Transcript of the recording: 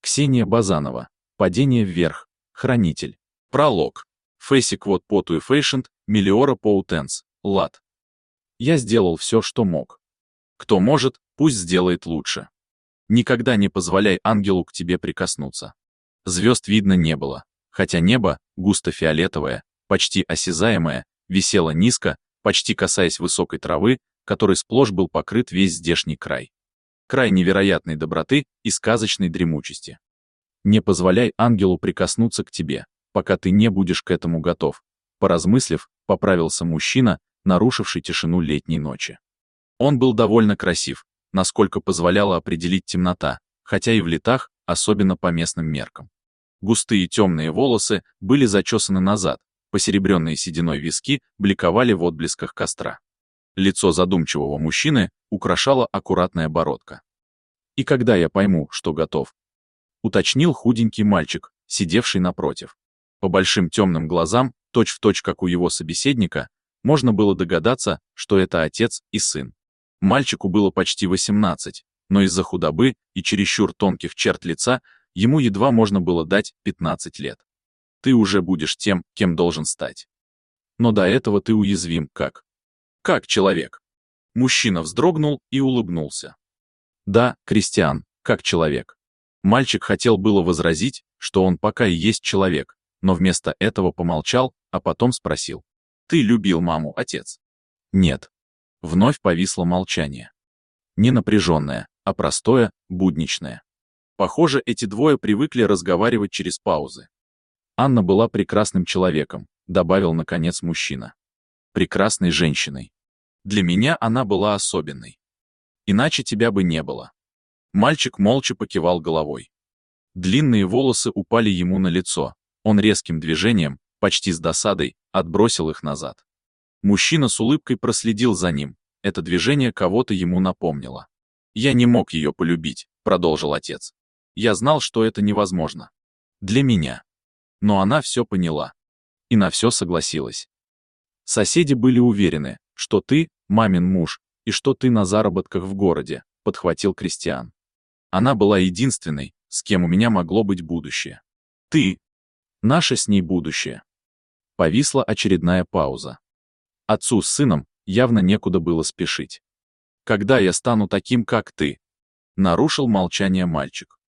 Ксения Базанова. Падение вверх. Хранитель. Пролог. Фейсик вот поту и фейшент, миллиора поутенс, лад. Я сделал все, что мог. Кто может, пусть сделает лучше. Никогда не позволяй ангелу к тебе прикоснуться. Звезд видно не было, хотя небо, густо фиолетовое, почти осязаемое, висело низко, почти касаясь высокой травы, которой сплошь был покрыт весь здешний край. Край невероятной доброты и сказочной дремучести. Не позволяй ангелу прикоснуться к тебе, пока ты не будешь к этому готов. Поразмыслив, поправился мужчина, нарушивший тишину летней ночи. Он был довольно красив, насколько позволяла определить темнота, хотя и в летах, особенно по местным меркам. Густые темные волосы были зачесаны назад, посеребренные сединой виски бликовали в отблесках костра. Лицо задумчивого мужчины украшала аккуратная бородка. «И когда я пойму, что готов?» — уточнил худенький мальчик, сидевший напротив. По большим темным глазам, точь-в-точь как у его собеседника, можно было догадаться, что это отец и сын. Мальчику было почти 18, но из-за худобы и чересчур тонких черт лица ему едва можно было дать 15 лет. Ты уже будешь тем, кем должен стать. Но до этого ты уязвим как человек. Мужчина вздрогнул и улыбнулся. Да, Кристиан, как человек. Мальчик хотел было возразить, что он пока и есть человек, но вместо этого помолчал, а потом спросил. Ты любил маму, отец? Нет. Вновь повисло молчание. Не напряженное, а простое, будничное. Похоже, эти двое привыкли разговаривать через паузы. Анна была прекрасным человеком, добавил наконец мужчина. Прекрасной женщиной. Для меня она была особенной. Иначе тебя бы не было. Мальчик молча покивал головой. Длинные волосы упали ему на лицо. Он резким движением, почти с досадой, отбросил их назад. Мужчина с улыбкой проследил за ним. Это движение кого-то ему напомнило. «Я не мог ее полюбить», — продолжил отец. «Я знал, что это невозможно. Для меня». Но она все поняла. И на все согласилась. Соседи были уверены, что ты — мамин муж, и что ты на заработках в городе, — подхватил Кристиан. Она была единственной, с кем у меня могло быть будущее. Ты — наше с ней будущее. Повисла очередная пауза. Отцу с сыном явно некуда было спешить. «Когда я стану таким, как ты?» — нарушил молчание мальчик.